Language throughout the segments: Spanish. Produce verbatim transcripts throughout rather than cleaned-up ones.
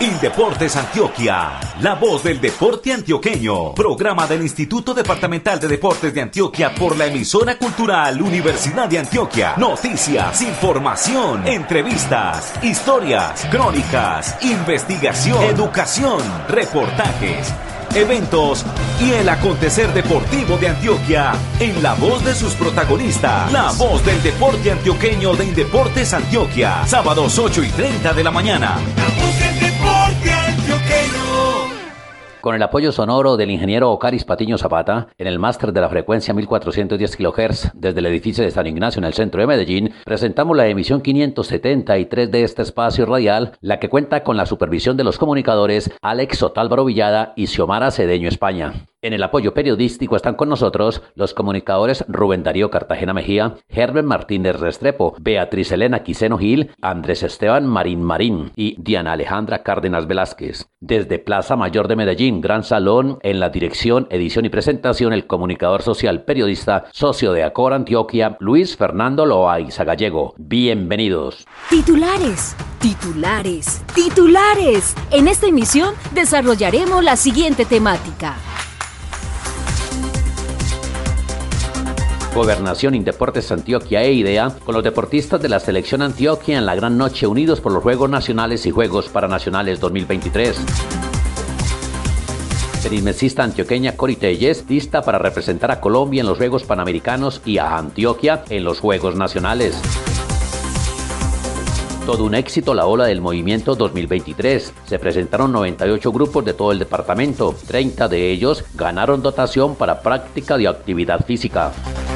Indeportes Antioquia, la voz del deporte antioqueño. Programa del Instituto Departamental de Deportes de Antioquia por la emisora cultural Universidad de Antioquia. Noticias, información, entrevistas, historias, crónicas, investigación, educación, reportajes, eventos y el acontecer deportivo de Antioquia en la voz de sus protagonistas. La voz del deporte antioqueño de Indeportes Antioquia. Sábados ocho y treinta de la mañana. La voz del deporte antioqueño. Con el apoyo sonoro del ingeniero Ocaris Patiño Zapata, en el máster de la frecuencia mil cuatrocientos diez kilohertz desde el edificio de San Ignacio en el centro de Medellín, presentamos la emisión quinientos setenta y tres de este espacio radial, la que cuenta con la supervisión de los comunicadores Alex Otálvaro Villada y Xiomara Cedeño España. En el apoyo periodístico están con nosotros los comunicadores Rubén Darío Cartagena Mejía, Herbert Martínez Restrepo, Beatriz Elena Quiseno Gil, Andrés Esteban Marín Marín y Diana Alejandra Cárdenas Velázquez. Desde Plaza Mayor de Medellín, Gran Salón, en la dirección, edición y presentación, el comunicador social, periodista, socio de Acor Antioquia, Luis Fernando Loaiza Gallego. Bienvenidos. Titulares, titulares, titulares. En esta emisión desarrollaremos la siguiente temática. Gobernación, Indeportes Antioquia e IDEA, con los deportistas de la selección Antioquia en la gran noche unidos por los Juegos Nacionales y Juegos Paranacionales dos mil veintitrés. Tenismesista antioqueña Cori Telles, lista para representar a Colombia en los Juegos Panamericanos y a Antioquia en los Juegos Nacionales. Todo un éxito la ola del movimiento dos mil veintitrés. Se presentaron noventa y ocho grupos de todo el departamento. treinta de ellos ganaron dotación para práctica de actividad física.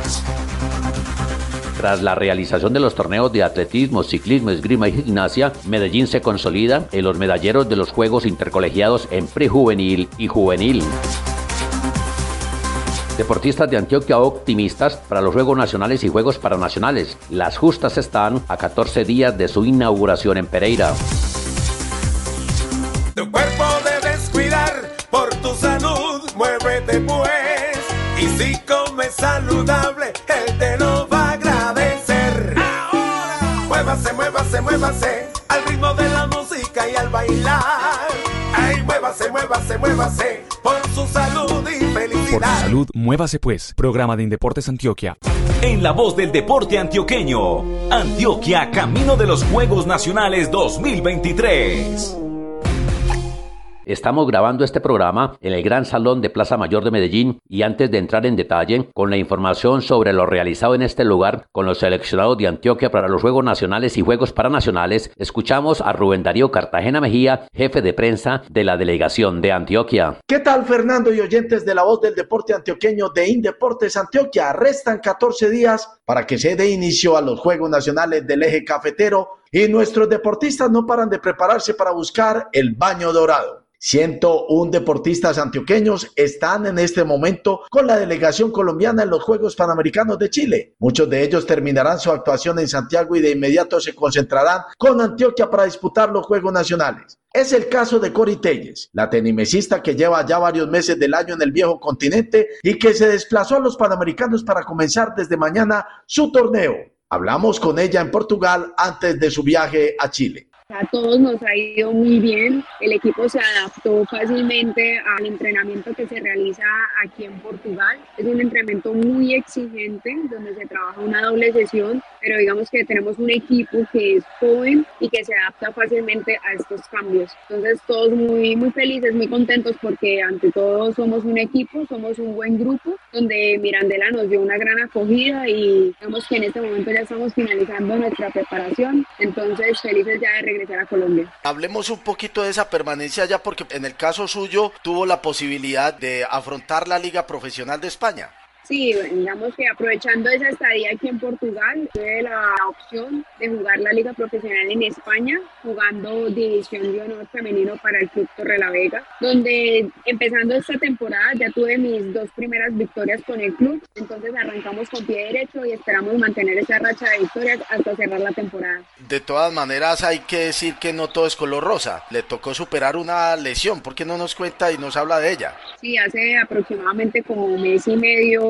Tras la realización de los torneos de atletismo, ciclismo, esgrima y gimnasia, Medellín se consolida en los medalleros de los Juegos Intercolegiados en prejuvenil y juvenil. Deportistas de Antioquia optimistas para los Juegos Nacionales y Juegos Paranacionales. Las justas están a catorce días de su inauguración en Pereira. Tu cuerpo debes cuidar, por tu salud, muévete pues. Y si comes saludable, él te lo va a agradecer. Ahora, muévase, muévase, muévase, al ritmo de la música y al bailar. Ay, muévase, muévase, muévase, por su salud y felicidad. Por su salud, muévase pues. Programa de Indeportes Antioquia. En la voz del deporte antioqueño, Antioquia, camino de los Juegos Nacionales dos mil veintitrés. Estamos grabando este programa en el Gran Salón de Plaza Mayor de Medellín y antes de entrar en detalle con la información sobre lo realizado en este lugar con los seleccionados de Antioquia para los Juegos Nacionales y Juegos Paranacionales, escuchamos a Rubén Darío Cartagena Mejía, jefe de prensa de la delegación de Antioquia. ¿Qué tal, Fernando y oyentes de la voz del deporte antioqueño de Indeportes Antioquia? Restan catorce días para que se dé inicio a los Juegos Nacionales del Eje Cafetero y nuestros deportistas no paran de prepararse para buscar el baño dorado. ciento uno deportistas antioqueños están en este momento con la delegación colombiana en los Juegos Panamericanos de Chile. Muchos de ellos terminarán su actuación en Santiago y de inmediato se concentrarán con Antioquia para disputar los Juegos Nacionales. Es el caso de Cori Telles, la tenismesista que lleva ya varios meses del año en el viejo continente y que se desplazó a los Panamericanos para comenzar desde mañana su torneo. Hablamos con ella en Portugal antes de su viaje a Chile. A todos nos ha ido muy bien, el equipo se adaptó fácilmente al entrenamiento que se realiza aquí en Portugal. Es un entrenamiento muy exigente donde se trabaja una doble sesión, pero digamos que tenemos un equipo que es joven y que se adapta fácilmente a estos cambios. Entonces todos muy, muy felices, muy contentos porque ante todo somos un equipo, somos un buen grupo donde Mirandela nos dio una gran acogida y digamos que en este momento ya estamos finalizando nuestra preparación, entonces felices ya de regresar regresar a Colombia. Hablemos un poquito de esa permanencia allá porque en el caso suyo tuvo la posibilidad de afrontar la Liga Profesional de España. Sí, digamos que aprovechando esa estadía aquí en Portugal, tuve la opción de jugar la Liga Profesional en España, jugando División de Honor Femenino para el Club Torrelavega, donde empezando esta temporada ya tuve mis dos primeras victorias con el club, entonces arrancamos con pie derecho y esperamos mantener esa racha de victorias hasta cerrar la temporada. De todas maneras hay que decir que no todo es color rosa, le tocó superar una lesión, ¿por qué no nos cuenta y nos habla de ella? Sí, hace aproximadamente como un mes y medio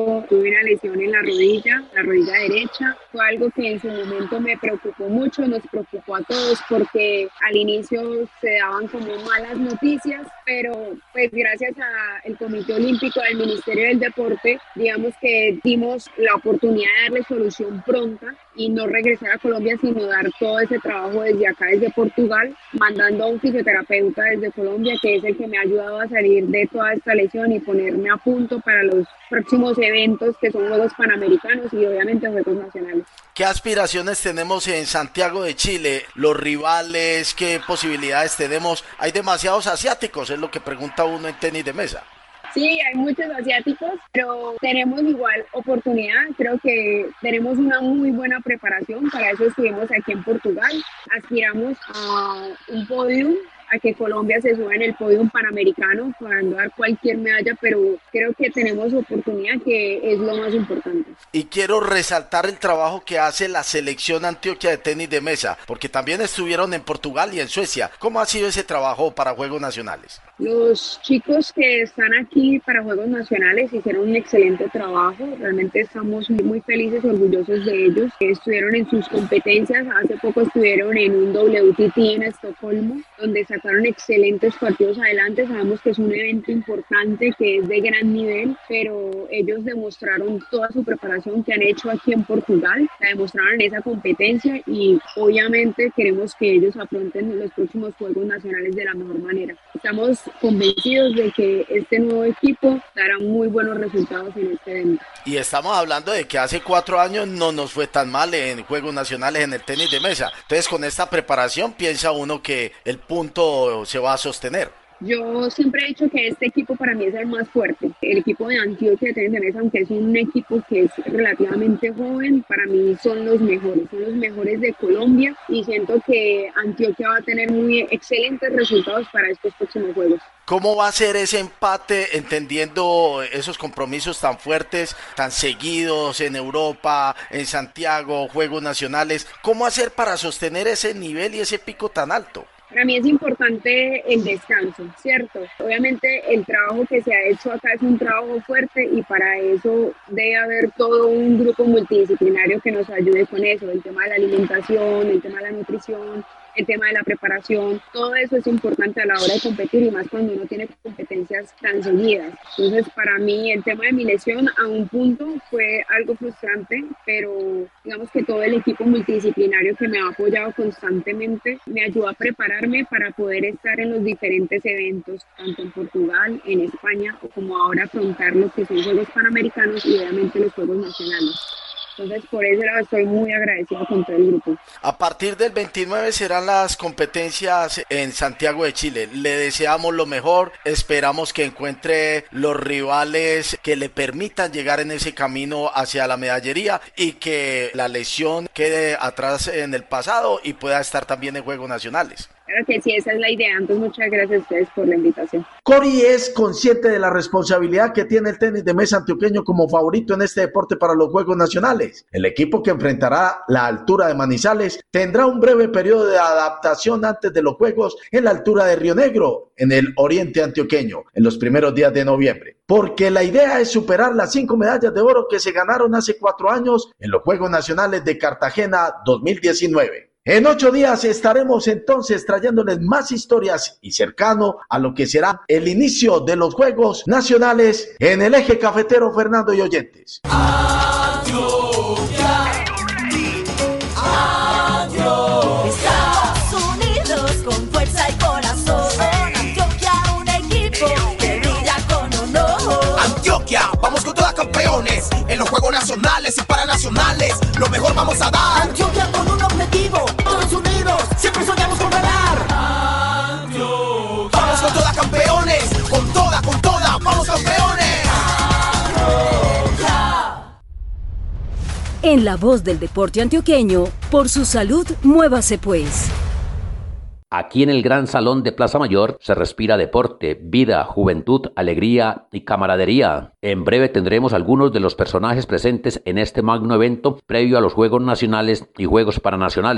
momento tuve una lesión en la rodilla, la rodilla derecha. Fue algo que en su momento me preocupó mucho, nos preocupó a todos porque al inicio se daban como malas noticias, pero pues gracias al Comité Olímpico del Ministerio del Deporte, digamos que dimos la oportunidad de darle solución pronta y no regresar a Colombia, sino dar todo ese trabajo desde acá, desde Portugal, mandando a un fisioterapeuta desde Colombia, que es el que me ha ayudado a salir de toda esta lesión y ponerme a punto para los próximos eventos, que son Juegos Panamericanos y obviamente Juegos Nacionales. ¿Qué aspiraciones tenemos en Santiago de Chile? ¿Los rivales? ¿Qué posibilidades tenemos? Hay demasiados asiáticos, es lo que pregunta uno en tenis de mesa. Sí, hay muchos asiáticos, pero tenemos igual oportunidad. Creo que tenemos una muy buena preparación. Para eso estuvimos aquí en Portugal. Aspiramos a un podium, a que Colombia se suba en el podium panamericano para dar cualquier medalla, pero creo que tenemos oportunidad, que es lo más importante. Y quiero resaltar el trabajo que hace la selección Antioquia de tenis de mesa, porque también estuvieron en Portugal y en Suecia. ¿Cómo ha sido ese trabajo para Juegos Nacionales? Los chicos que están aquí para Juegos Nacionales hicieron un excelente trabajo. Realmente estamos muy, muy felices y orgullosos de ellos. Estuvieron en sus competencias. Hace poco estuvieron en un W T T en Estocolmo, donde sacaron excelentes partidos adelante. Sabemos que es un evento importante, que es de gran nivel, pero ellos demostraron toda su preparación que han hecho aquí en Portugal. La demostraron en esa competencia y obviamente queremos que ellos afronten los próximos Juegos Nacionales de la mejor manera. Estamos convencidos de que este nuevo equipo dará muy buenos resultados en este evento. Y estamos hablando de que hace cuatro años no nos fue tan mal en Juegos Nacionales en el tenis de mesa. Entonces, con esta preparación piensa uno que el punto se va a sostener. Yo siempre he dicho que este equipo para mí es el más fuerte. El equipo de Antioquia de tenis de mesa, aunque es un equipo que es relativamente joven, para mí son los mejores, son los mejores de Colombia y siento que Antioquia va a tener muy excelentes resultados para estos próximos Juegos. ¿Cómo va a ser ese empate entendiendo esos compromisos tan fuertes, tan seguidos en Europa, en Santiago, Juegos Nacionales? ¿Cómo hacer para sostener ese nivel y ese pico tan alto? Para mí es importante el descanso, ¿cierto? Obviamente el trabajo que se ha hecho acá es un trabajo fuerte y para eso debe haber todo un grupo multidisciplinario que nos ayude con eso, el tema de la alimentación, el tema de la nutrición, el tema de la preparación, todo eso es importante a la hora de competir y más cuando uno tiene competencias tan seguidas. Entonces, para mí el tema de mi lesión a un punto fue algo frustrante, pero digamos que todo el equipo multidisciplinario que me ha apoyado constantemente me ayudó a prepararme para poder estar en los diferentes eventos, tanto en Portugal, en España, o como ahora afrontar lo que son Juegos Panamericanos y obviamente los Juegos Nacionales. Entonces, por eso estoy muy agradecida con todo el grupo. A partir del veintinueve serán las competencias en Santiago de Chile. Le deseamos lo mejor, esperamos que encuentre los rivales que le permitan llegar en ese camino hacia la medallería y que la lesión quede atrás en el pasado y pueda estar también en Juegos Nacionales. Claro que sí, esa es la idea. Entonces, muchas gracias a ustedes por la invitación. Cori es consciente de la responsabilidad que tiene el tenis de mesa antioqueño como favorito en este deporte para los Juegos Nacionales. El equipo que enfrentará la altura de Manizales tendrá un breve periodo de adaptación antes de los Juegos en la altura de Río Negro, en el oriente antioqueño, en los primeros días de noviembre. Porque la idea es superar las cinco medallas de oro que se ganaron hace cuatro años en los Juegos Nacionales de Cartagena dos mil diecinueve. En ocho días estaremos entonces trayéndoles más historias y cercano a lo que será el inicio de los Juegos Nacionales en el eje cafetero. Fernando y oyentes. Antioquia, adiós. Estados Unidos con fuerza y corazón. Antioquia, un equipo que brilla con honor. Antioquia, vamos con todas campeones en los Juegos Nacionales y Paranacionales. Lo mejor vamos a dar. Antioquia con un objetivo. Todos unidos, siempre soñamos con ganar. Antioquia, vamos con todas campeones, con toda, con toda, vamos campeones. Antioquia. En la voz del deporte antioqueño, por su salud, muévase pues. Aquí en el Gran Salón de Plaza Mayor se respira deporte, vida, juventud, alegría y camaradería. En breve tendremos algunos de los personajes presentes en este magno evento previo a los Juegos Nacionales y Juegos Paranacionales.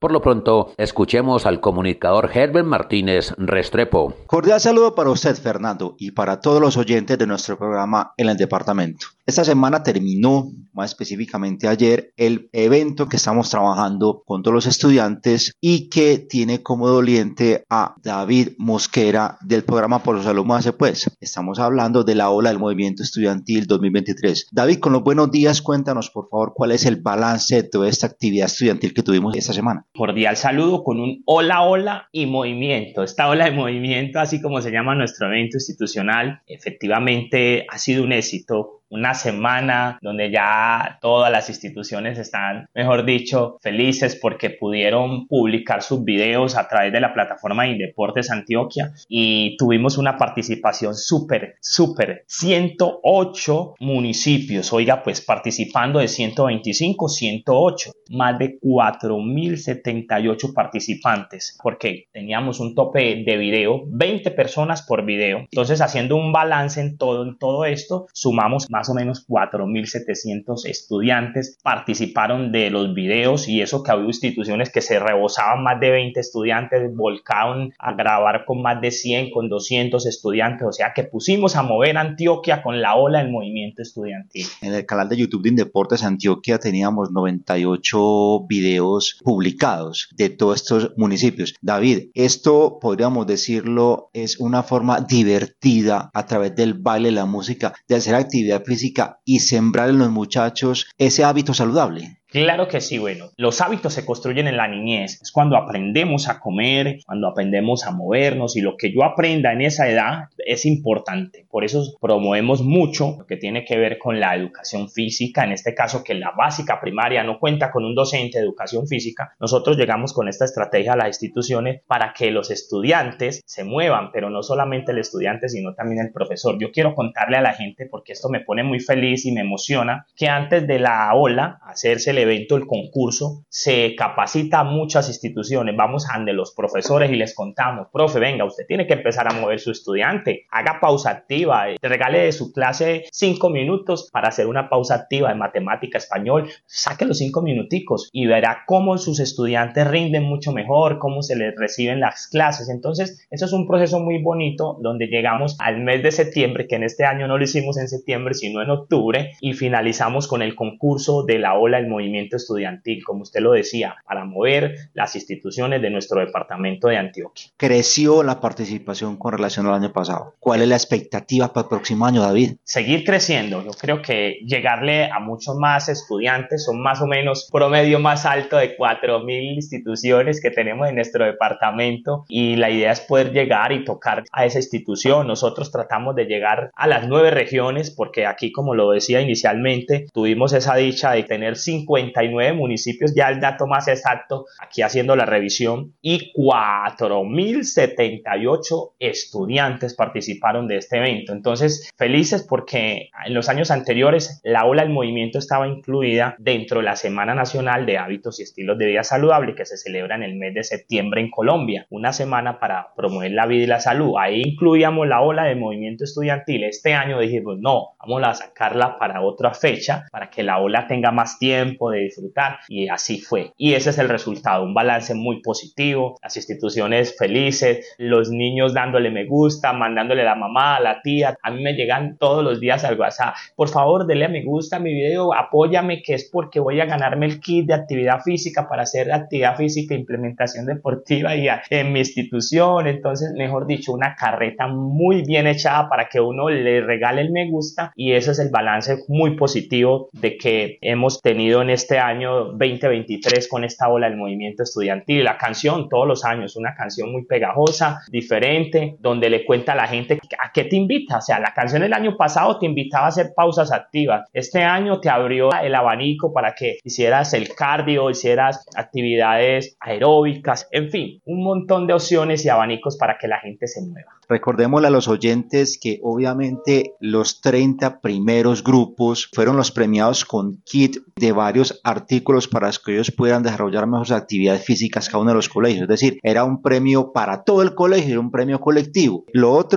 Por lo pronto, escuchemos al comunicador Herbert Martínez Restrepo. Cordial saludo para usted, Fernando, y para todos los oyentes de nuestro programa en el departamento. Esta semana terminó, más específicamente ayer, el evento que estamos trabajando con todos los estudiantes y que tiene como doliente a David Mosquera del programa Por su Salud Muévase Pues. Estamos hablando de la ola del movimiento estudiantil dos mil veintitrés. David, con los buenos días, cuéntanos por favor cuál es el balance de toda esta actividad estudiantil que tuvimos esta semana. Cordial saludo con un hola, hola y movimiento. Esta ola de movimiento, así como se llama nuestro evento institucional, efectivamente ha sido un éxito. Una semana donde ya todas las instituciones están, mejor dicho, felices porque pudieron publicar sus videos a través de la plataforma de Indeportes Antioquia y tuvimos una participación súper, súper, ciento ocho municipios, oiga, pues participando de ciento veinticinco, ciento ocho, más de cuatro mil setenta y ocho participantes, porque teníamos un tope de video, veinte personas por video. Entonces, haciendo un balance en todo, en todo esto, sumamos más Más o menos cuatro mil setecientos estudiantes participaron de los videos, y eso que había instituciones que se rebosaban más de veinte estudiantes, volcaron a grabar con más de cien, con doscientos estudiantes, o sea que pusimos a mover Antioquia con la ola del movimiento estudiantil. En el canal de YouTube de Indeportes Antioquia teníamos noventa y ocho videos publicados de todos estos municipios. David, esto podríamos decirlo es una forma divertida a través del baile, la música, de hacer actividad física y sembrar en los muchachos ese hábito saludable. Claro que sí, bueno, los hábitos se construyen en la niñez, es cuando aprendemos a comer, cuando aprendemos a movernos, y lo que yo aprenda en esa edad es importante. Por eso promovemos mucho lo que tiene que ver con la educación física, en este caso que la básica primaria no cuenta con un docente de educación física. Nosotros llegamos con esta estrategia a las instituciones para que los estudiantes se muevan, pero no solamente el estudiante, sino también el profesor. Yo quiero contarle a la gente, porque esto me pone muy feliz y me emociona, que antes de la ola, hacerse el evento, el concurso, se capacita a muchas instituciones. Vamos a donde los profesores y les contamos: profe, venga, usted tiene que empezar a mover su estudiante, haga pausa activa, regale de su clase cinco minutos para hacer una pausa activa de matemática, español, saque los cinco minuticos y verá cómo sus estudiantes rinden mucho mejor, cómo se les reciben las clases. Entonces, eso es un proceso muy bonito donde llegamos al mes de septiembre, que en este año no lo hicimos en septiembre, sino en octubre, y finalizamos con el concurso de la ola del movimiento estudiantil, como usted lo decía, para mover las instituciones de nuestro departamento de Antioquia. ¿Creció la participación con relación al año pasado? ¿Cuál es la expectativa para el próximo año, David? Seguir creciendo. Yo creo que llegarle a muchos más estudiantes, son más o menos promedio más alto de cuatro mil instituciones que tenemos en nuestro departamento, y la idea es poder llegar y tocar a esa institución. Nosotros tratamos de llegar a las nueve regiones, porque aquí, como lo decía inicialmente, tuvimos esa dicha de tener cincuenta y nueve municipios, ya el dato más exacto, aquí haciendo la revisión, y cuatro mil setenta y ocho estudiantes participaron de este evento. Entonces, felices porque en los años anteriores la ola del movimiento estaba incluida dentro de la Semana Nacional de Hábitos y Estilos de Vida Saludable, que se celebra en el mes de septiembre en Colombia, una semana para promover la vida y la salud. Ahí incluíamos la ola del movimiento estudiantil. Este año dijimos, no, vamos a sacarla para otra fecha, para que la ola tenga más tiempo de disfrutar, y así fue. Y ese es el resultado, un balance muy positivo, las instituciones felices, los niños dándole me gusta, mandándole a la mamá, a la tía. A mí me llegan todos los días al WhatsApp: por favor, dele a me gusta a mi video, apóyame, que es porque voy a ganarme el kit de actividad física para hacer actividad física e implementación deportiva y a, en mi institución. Entonces, mejor dicho, una carreta muy bien echada para que uno le regale el me gusta, y ese es el balance muy positivo de que hemos tenido en este año veinte veintitrés con esta ola del movimiento estudiantil. La canción, todos los años, una canción muy pegajosa, diferente, donde le cuenta a la gente a qué te invita. O sea, la canción el año pasado te invitaba a hacer pausas activas. Este año te abrió el abanico para que hicieras el cardio, hicieras actividades aeróbicas, en fin, un montón de opciones y abanicos para que la gente se mueva. Recordémosle a los oyentes que obviamente los treinta primeros grupos fueron los premiados con kit de varios artículos para que ellos puedan desarrollar mejores actividades físicas cada uno de los colegios. Es decir, era un premio para todo el colegio, era un premio colectivo. Lo otro,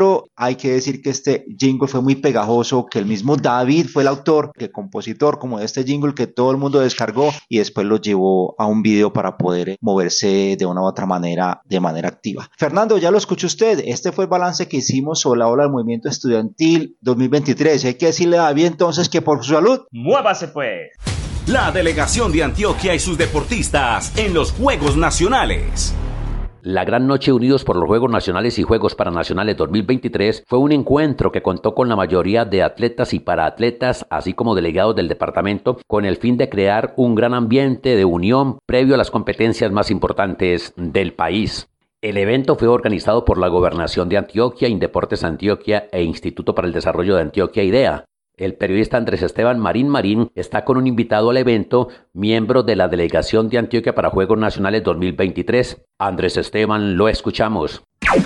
hay que decir que este jingle fue muy pegajoso, que el mismo David fue el autor, que compositor como de este jingle que todo el mundo descargó y después lo llevó a un video para poder moverse de una u otra manera, de manera activa. Fernando, ya lo escuchó usted, este fue el balance que hicimos sobre la ola del movimiento estudiantil dos mil veintitrés. Hay que decirle a David entonces que por su salud, ¡muévase pues! La delegación de Antioquia y sus deportistas en los Juegos Nacionales. La Gran Noche Unidos por los Juegos Nacionales y Juegos Paranacionales dos mil veintitrés fue un encuentro que contó con la mayoría de atletas y paraatletas, así como delegados del departamento, con el fin de crear un gran ambiente de unión previo a las competencias más importantes del país. El evento fue organizado por la Gobernación de Antioquia, Indeportes Antioquia e Instituto para el Desarrollo de Antioquia, IDEA. El periodista Andrés Esteban Marín Marín está con un invitado al evento, miembro de la Delegación de Antioquia para Juegos Nacionales dos mil veintitrés. Andrés Esteban, lo escuchamos.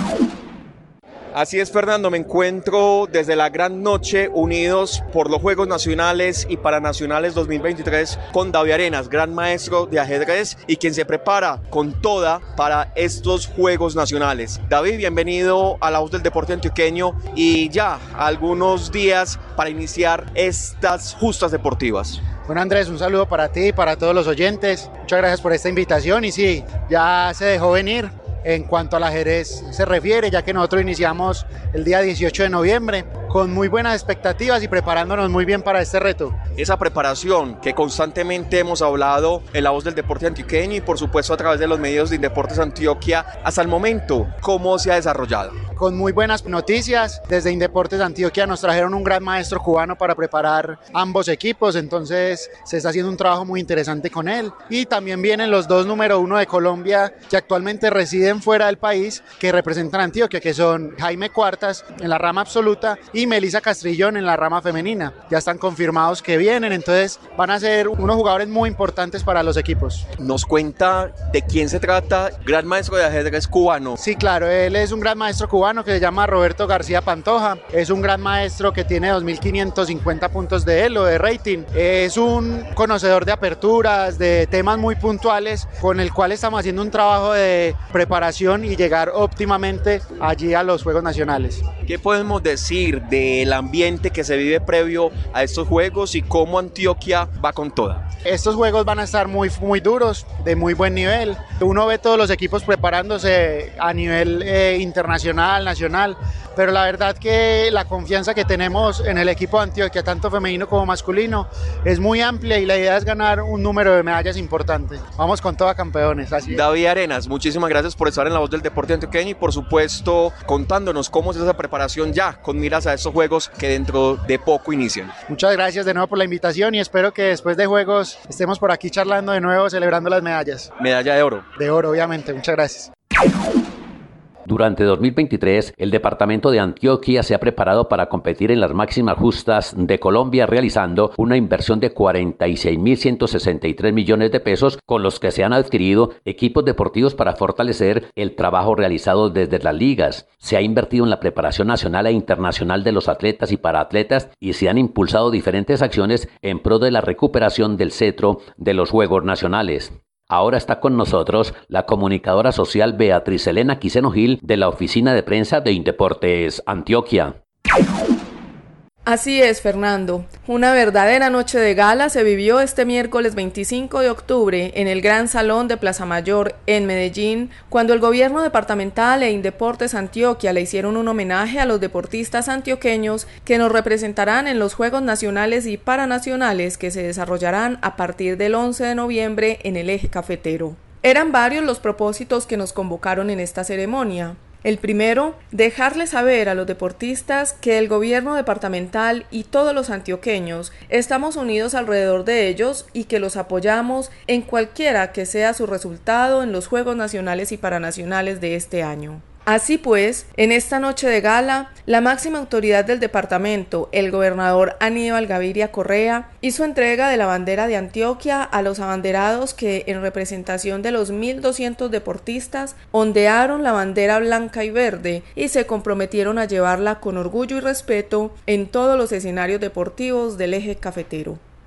Así es, Fernando, me encuentro desde la Gran Noche Unidos por los Juegos Nacionales y Paranacionales dos mil veintitrés con David Arenas, gran maestro de ajedrez y quien se prepara con toda para estos Juegos Nacionales. David, bienvenido a La Voz del Deporte Antioqueño y ya algunos días para iniciar estas justas deportivas. Bueno, Andrés, un saludo para ti y para todos los oyentes. Muchas gracias por esta invitación y sí, ya se dejó venir. En cuanto al ajedrez se refiere, ya que nosotros iniciamos el día dieciocho de noviembre con muy buenas expectativas y preparándonos muy bien para este reto. Esa preparación que constantemente hemos hablado en La Voz del Deporte Antioqueño y por supuesto a través de los medios de Indeportes Antioquia, hasta el momento, ¿cómo se ha desarrollado? Con muy buenas noticias, desde Indeportes Antioquia nos trajeron un gran maestro cubano para preparar ambos equipos, entonces se está haciendo un trabajo muy interesante con él. Y también vienen los dos número uno de Colombia que actualmente residen fuera del país, que representan a Antioquia, que son Jaime Cuartas en la rama absoluta y Melissa Castrillón en la rama femenina. Ya están confirmados que vienen, entonces van a ser unos jugadores muy importantes para los equipos. ¿Nos cuenta de quién se trata? Gran maestro de ajedrez cubano. Sí, claro, él es un gran maestro cubano que se llama Roberto García Pantoja. Es un gran maestro que tiene dos mil quinientos cincuenta puntos de elo, de rating. Es un conocedor de aperturas, de temas muy puntuales, con el cual estamos haciendo un trabajo de preparación y llegar óptimamente allí a los Juegos Nacionales. ¿Qué podemos decir del ambiente que se vive previo a estos Juegos y cómo Antioquia va con toda? Estos Juegos van a estar muy, muy duros, de muy buen nivel. Uno ve todos los equipos preparándose a nivel eh, internacional, nacional, pero la verdad que la confianza que tenemos en el equipo de Antioquia, tanto femenino como masculino, es muy amplia y la idea es ganar un número de medallas importante. Vamos con toda, campeones. Así es. David Arenas, muchísimas gracias por estar en La Voz del Deporte Antioqueño y por supuesto contándonos cómo es esa preparación ya con miras a estos Juegos que dentro de poco inician. Muchas gracias de nuevo por la invitación y espero que después de Juegos estemos por aquí charlando de nuevo, celebrando las medallas. Medalla de oro. De oro, obviamente. Muchas gracias. Durante dos mil veintitrés, el departamento de Antioquia se ha preparado para competir en las máximas justas de Colombia, realizando una inversión de cuarenta y seis mil ciento sesenta y tres millones de pesos, con los que se han adquirido equipos deportivos para fortalecer el trabajo realizado desde las ligas. Se ha invertido en la preparación nacional e internacional de los atletas y paraatletas y se han impulsado diferentes acciones en pro de la recuperación del cetro de los Juegos Nacionales. Ahora está con nosotros la comunicadora social Beatriz Elena Quiseno Gil de la Oficina de Prensa de Indeportes Antioquia. Así es, Fernando. Una verdadera noche de gala se vivió este miércoles veinticinco de octubre en el Gran Salón de Plaza Mayor en Medellín, cuando el gobierno departamental e Indeportes Antioquia le hicieron un homenaje a los deportistas antioqueños que nos representarán en los Juegos Nacionales y Paranacionales que se desarrollarán a partir del once de noviembre en el Eje Cafetero. Eran varios los propósitos que nos convocaron en esta ceremonia. El primero, dejarle saber a los deportistas que el gobierno departamental y todos los antioqueños estamos unidos alrededor de ellos y que los apoyamos en cualquiera que sea su resultado en los Juegos Nacionales y Paranacionales de este año. Así pues, en esta noche de gala, la máxima autoridad del departamento, el gobernador Aníbal Gaviria Correa, hizo entrega de la bandera de Antioquia a los abanderados que, en representación de los mil doscientos deportistas, ondearon la bandera blanca y verde y se comprometieron a llevarla con orgullo y respeto en todos los escenarios deportivos del Eje Cafetero.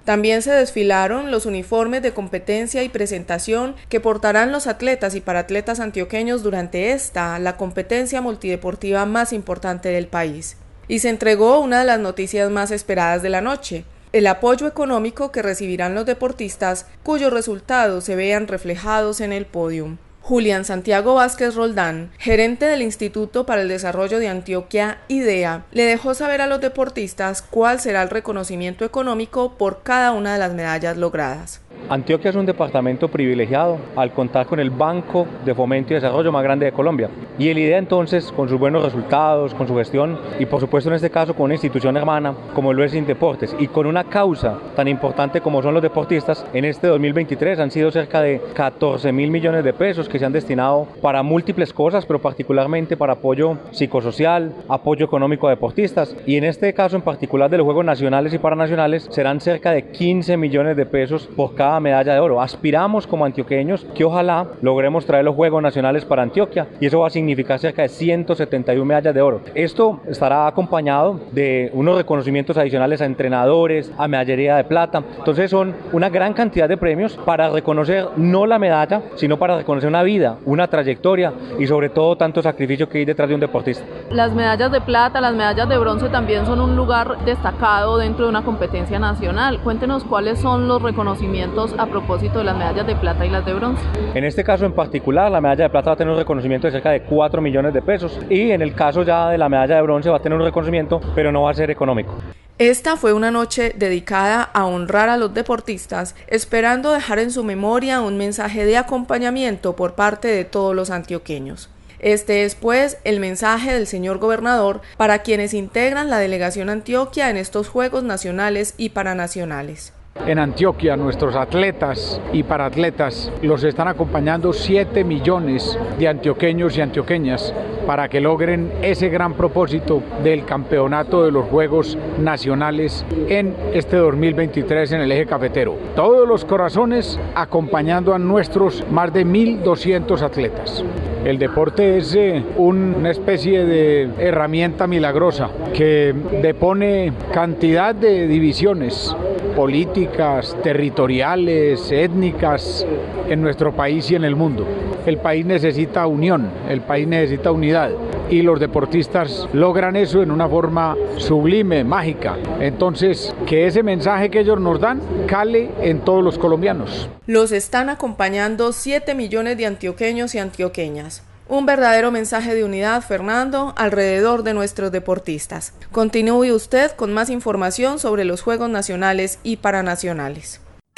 También se desfilaron los uniformes de competencia y presentación que portarán los atletas y paratletas antioqueños durante esta, la competencia multideportiva más importante del país. Y se entregó una de las noticias más esperadas de la noche: el apoyo económico que recibirán los deportistas cuyos resultados se vean reflejados en el podio. Julián Santiago Vázquez Roldán, gerente del Instituto para el Desarrollo de Antioquia, IDEA, le dejó saber a los deportistas cuál será el reconocimiento económico por cada una de las medallas logradas. Antioquia es un departamento privilegiado al contar con el Banco de Fomento y Desarrollo más grande de Colombia. Y el IDEA entonces, con sus buenos resultados, con su gestión y por supuesto en este caso con una institución hermana como lo es Indeportes y con una causa tan importante como son los deportistas, en este dos mil veintitrés han sido cerca de catorce mil millones de pesos que se han destinado para múltiples cosas, pero particularmente para apoyo psicosocial, apoyo económico a deportistas, y en este caso en particular de los Juegos Nacionales y Paranacionales serán cerca de quince millones de pesos por cada medalla de oro. Aspiramos como antioqueños que ojalá logremos traer los Juegos Nacionales para Antioquia y eso va a significar cerca de ciento setenta y una medallas de oro. Esto estará acompañado de unos reconocimientos adicionales a entrenadores, a medallería de plata. Entonces son una gran cantidad de premios para reconocer no la medalla, sino para reconocer una vida, una trayectoria y sobre todo tanto sacrificio que hay detrás de un deportista. Las medallas de plata, las medallas de bronce también son un lugar destacado dentro de una competencia nacional. Cuéntenos cuáles son los reconocimientos a propósito de las medallas de plata y las de bronce. En este caso en particular, la medalla de plata va a tener un reconocimiento de cerca de cuatro millones de pesos y en el caso ya de la medalla de bronce va a tener un reconocimiento, pero no va a ser económico. Esta fue una noche dedicada a honrar a los deportistas, esperando dejar en su memoria un mensaje de acompañamiento por parte de todos los antioqueños. Este es, pues, el mensaje del señor gobernador para quienes integran la delegación Antioquia en estos Juegos Nacionales y Paranacionales. En Antioquia, nuestros atletas y paratletas los están acompañando siete millones de antioqueños y antioqueñas para que logren ese gran propósito del campeonato de los Juegos Nacionales en este dos mil veintitrés en el eje cafetero. Todos los corazones acompañando a nuestros más de mil doscientos atletas. El deporte es eh, una especie de herramienta milagrosa que depone cantidad de divisiones políticas, territoriales, étnicas en nuestro país y en el mundo. El país necesita unión, el país necesita unidad y los deportistas logran eso en una forma sublime, mágica. Entonces, que ese mensaje que ellos nos dan cale en todos los colombianos. Los están acompañando siete millones de antioqueños y antioqueñas. Un verdadero mensaje de unidad, Fernando, alrededor de nuestros deportistas. Continúe usted con más información sobre los Juegos Nacionales y Paranacionales.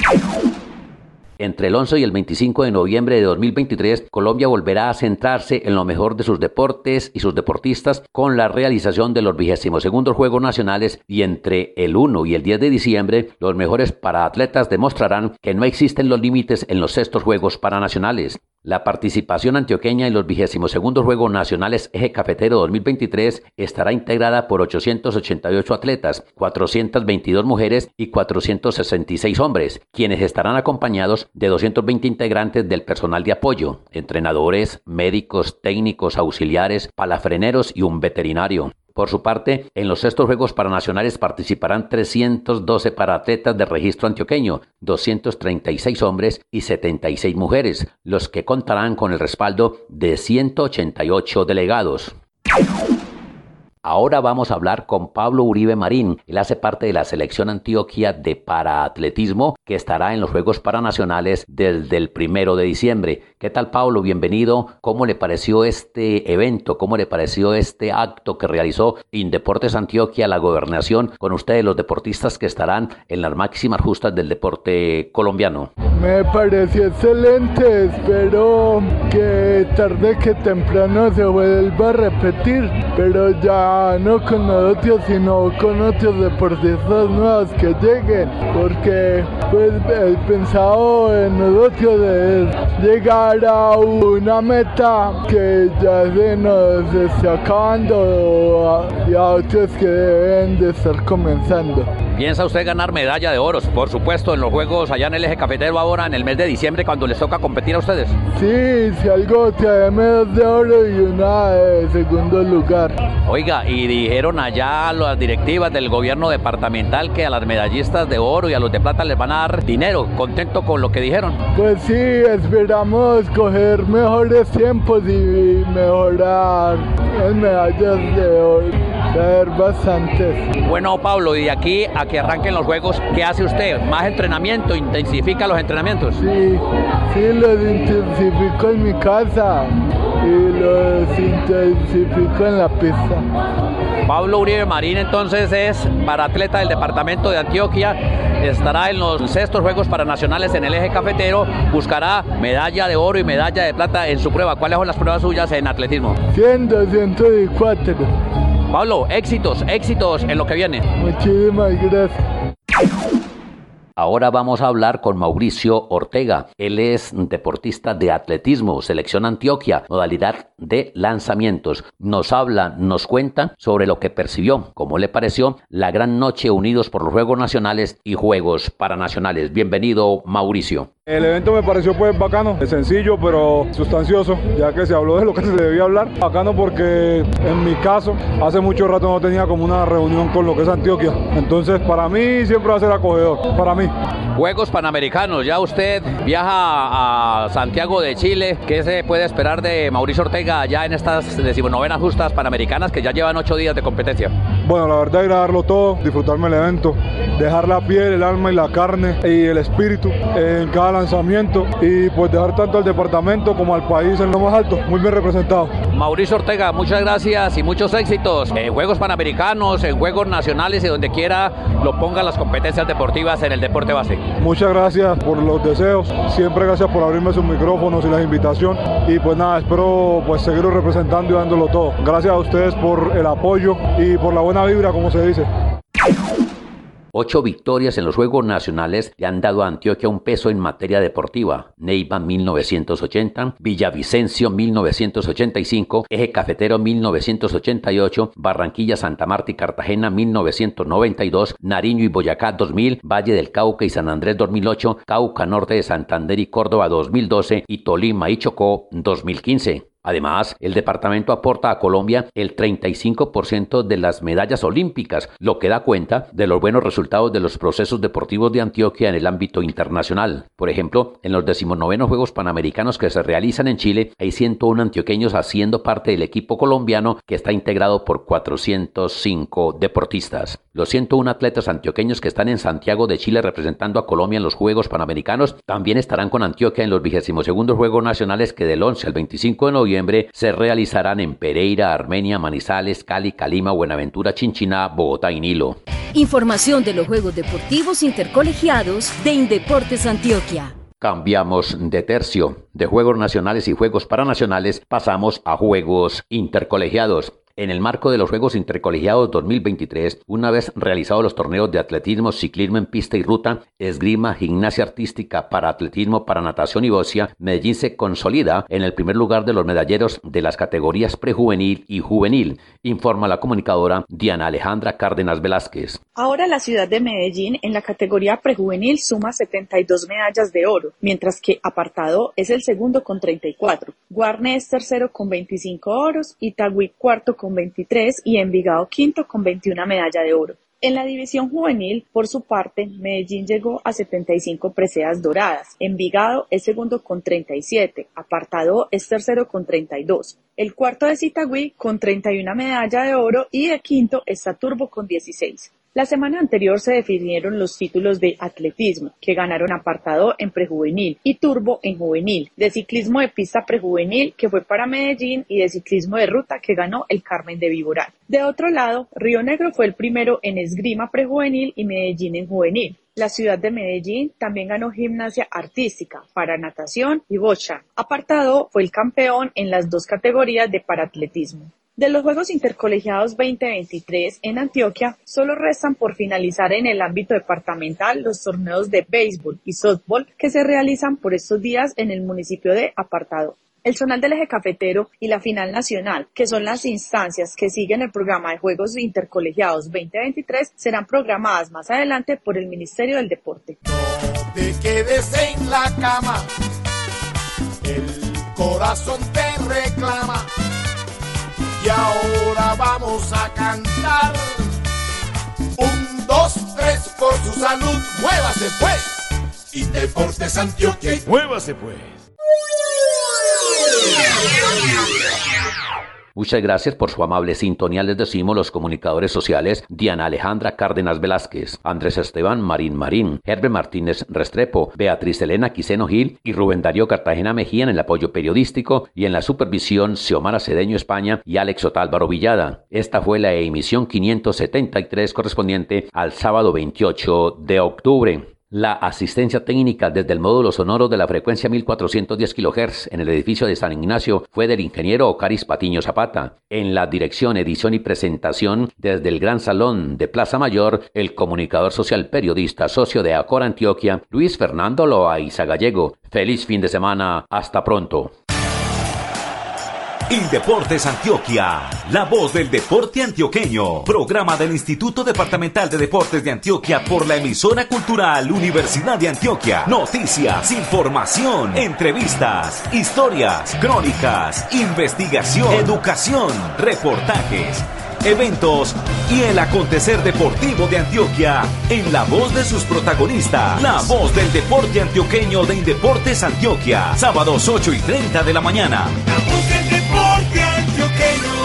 Entre el once y el veinticinco de noviembre de dos mil veintitrés, Colombia volverá a centrarse en lo mejor de sus deportes y sus deportistas con la realización de los vigésimos segundos Juegos Nacionales, y entre el uno y el diez de diciembre, los mejores paraatletas demostrarán que no existen los límites en los sextos Juegos Paranacionales. La participación antioqueña en los vigésimos segundos Juegos Nacionales Eje Cafetero dos mil veintitrés estará integrada por ochocientos ochenta y ocho atletas, cuatrocientas veintidós mujeres y cuatrocientos sesenta y seis hombres, quienes estarán acompañados de doscientos veinte integrantes del personal de apoyo, entrenadores, médicos, técnicos, auxiliares, palafreneros y un veterinario. Por su parte, en los sextos Juegos Paranacionales participarán trescientos doce paraatletas de registro antioqueño, doscientos treinta y seis hombres y setenta y seis mujeres, los que contarán con el respaldo de ciento ochenta y ocho delegados. Ahora vamos a hablar con Pablo Uribe Marín. Él hace parte de la selección Antioquia de paraatletismo que estará en los Juegos Paranacionales desde el primero de diciembre. ¿Qué tal, Pablo? Bienvenido. ¿Cómo le pareció este evento? ¿Cómo le pareció este acto que realizó Indeportes Antioquia, la gobernación, con ustedes, los deportistas que estarán en las máximas justas del deporte colombiano? Me pareció excelente. Espero que tarde que temprano se vuelva a repetir, pero ya no con nosotros, sino con otros deportistas nuevos que lleguen, porque pues el pensado en nosotros es llegar a una meta que ya se nos está acabando y a otros que deben de estar comenzando. ¿Piensa usted ganar medalla de oro, por supuesto, en los Juegos allá en el Eje Cafetero ahora en el mes de diciembre cuando les toca competir a ustedes? Sí, si algo trae medallas de oro y una de segundo lugar. Oiga, y dijeron allá las directivas del gobierno departamental que a las medallistas de oro y a los de plata les van a dar dinero. ¿Contento con lo que dijeron? Pues sí, esperamos coger mejores tiempos y mejorar las medallas de oro, traer bastantes. Bueno, Pablo, y de aquí a que arranquen los Juegos, ¿qué hace usted? ¿Más entrenamiento? ¿Intensifica los entrenamientos? Sí, sí, los intensifico en mi casa y los intensifico en la pista. Pablo Uribe Marín entonces es paratleta del departamento de Antioquia, estará en los sextos Juegos Paranacionales en el Eje Cafetero, buscará medalla de oro y medalla de plata en su prueba. ¿Cuáles son las pruebas suyas en atletismo? cien, doscientos y cuatro. Pablo, éxitos, éxitos en lo que viene. Muchísimas gracias. Ahora vamos a hablar con Mauricio Ortega. Él es deportista de atletismo, selección Antioquia, modalidad de lanzamientos. Nos habla, nos cuenta sobre lo que percibió, cómo le pareció la gran noche unidos por los Juegos Nacionales y Juegos Paranacionales. Bienvenido, Mauricio. El evento me pareció pues bacano, sencillo pero sustancioso, ya que se habló de lo que se debía hablar. Bacano porque en mi caso, hace mucho rato no tenía como una reunión con lo que es Antioquia. Entonces para mí siempre va a ser acogedor, para mí. Juegos Panamericanos, ya usted viaja a Santiago de Chile. ¿Qué se puede esperar de Mauricio Ortega allá en estas decimonovenas justas Panamericanas que ya llevan ocho días de competencia? Bueno, la verdad es darlo todo, disfrutarme el evento, dejar la piel, el alma y la carne y el espíritu en cada lanzamiento y pues dejar tanto al departamento como al país en lo más alto, muy bien representado. Mauricio Ortega, muchas gracias y muchos éxitos en Juegos Panamericanos, en Juegos Nacionales y donde quiera lo pongan las competencias deportivas en el deporte base. Muchas gracias por los deseos, siempre gracias por abrirme sus micrófonos y la invitación y pues nada, espero pues seguirlo representando y dándolo todo. Gracias a ustedes por el apoyo y por la buena vibra, como se dice. Ocho victorias en los Juegos Nacionales le han dado a Antioquia un peso en materia deportiva. Neiva mil novecientos ochenta, Villavicencio mil novecientos ochenta y cinco, Eje Cafetero mil novecientos ochenta y ocho, Barranquilla, Santa Marta y Cartagena mil novecientos noventa y dos, Nariño y Boyacá dos mil, Valle del Cauca y San Andrés dos mil ocho, Cauca Norte de Santander y Córdoba dos mil doce y Tolima y Chocó dos mil quince. Además, el departamento aporta a Colombia el treinta y cinco por ciento de las medallas olímpicas, lo que da cuenta de los buenos resultados de los procesos deportivos de Antioquia en el ámbito internacional. Por ejemplo, en los decimonovenos Juegos Panamericanos que se realizan en Chile, hay ciento uno antioqueños haciendo parte del equipo colombiano que está integrado por cuatrocientos cinco deportistas. Los ciento uno atletas antioqueños que están en Santiago de Chile representando a Colombia en los Juegos Panamericanos también estarán con Antioquia en los vigésimos segundos Juegos Nacionales que del once al veinticinco de noviembre se realizarán en Pereira, Armenia, Manizales, Cali, Calima, Buenaventura, Chinchiná, Bogotá y Nilo. Información de los Juegos Deportivos Intercolegiados de Indeportes Antioquia. Cambiamos de tercio. De Juegos Nacionales y Juegos Paranacionales pasamos a Juegos Intercolegiados. En el marco de los Juegos Intercolegiados dos mil veintitrés, una vez realizados los torneos de atletismo, ciclismo en pista y ruta, esgrima, gimnasia artística, para atletismo, para natación y boxeo, Medellín se consolida en el primer lugar de los medalleros de las categorías prejuvenil y juvenil, informa la comunicadora Diana Alejandra Cárdenas Velázquez. Ahora la ciudad de Medellín en la categoría prejuvenil suma setenta y dos medallas de oro, mientras que Apartado es el segundo con treinta y cuatro, Guarne es tercero con veinticinco oros, Itagüí cuarto con veintitrés y Envigado quinto con veintiuna medalla de oro. En la división juvenil, por su parte, Medellín llegó a setenta y cinco preseas doradas, Envigado es segundo con treinta y siete, Apartado es tercero con treinta y dos, el cuarto es Itagüí con treinta y una medalla de oro y de quinto está Turbo con dieciséis. La semana anterior se definieron los títulos de atletismo, que ganaron Apartado en prejuvenil y Turbo en juvenil, de ciclismo de pista prejuvenil, que fue para Medellín, y de ciclismo de ruta, que ganó el Carmen de Viboral. De otro lado, Río Negro fue el primero en esgrima prejuvenil y Medellín en juvenil. La ciudad de Medellín también ganó gimnasia artística, para natación y bocha. Apartado fue el campeón en las dos categorías de paratletismo. De los Juegos Intercolegiados veinte veintitrés en Antioquia, solo restan por finalizar en el ámbito departamental los torneos de béisbol y softball que se realizan por estos días en el municipio de Apartado. El zonal del eje cafetero y la final nacional, que son las instancias que siguen el programa de Juegos Intercolegiados veinte veintitrés, serán programadas más adelante por el Ministerio del Deporte. No te quedes en la cama, el corazón te reclama. Y ahora vamos a cantar. Un, dos, tres, por su salud, muévase pues. Y Deportes Antioquia. Muévase pues. Muchas gracias por su amable sintonía. Les decimos los comunicadores sociales Diana Alejandra Cárdenas Velázquez, Andrés Esteban Marín Marín, Herbert Martínez Restrepo, Beatriz Elena Quiseno Gil y Rubén Darío Cartagena Mejía en el apoyo periodístico y en la supervisión Xiomara Cedeño España y Alex Otálvaro Villada. Esta fue la emisión quinientos setenta y tres correspondiente al sábado veintiocho de octubre. La asistencia técnica desde el módulo sonoro de la frecuencia mil cuatrocientos diez kilohertz en el edificio de San Ignacio fue del ingeniero Ocaris Patiño Zapata. En la dirección, edición y presentación desde el Gran Salón de Plaza Mayor, el comunicador social periodista socio de Acor Antioquia, Luis Fernando Loaiza Gallego. Feliz fin de semana. Hasta pronto. Indeportes Antioquia, la voz del deporte antioqueño. Programa del Instituto Departamental de Deportes de Antioquia por la emisora cultural Universidad de Antioquia. Noticias, información, entrevistas, historias, crónicas, investigación, educación, reportajes, eventos y el acontecer deportivo de Antioquia en la voz de sus protagonistas. La voz del deporte antioqueño de Indeportes Antioquia. Sábados ocho y treinta de la mañana. La voz del deporte antioqueño.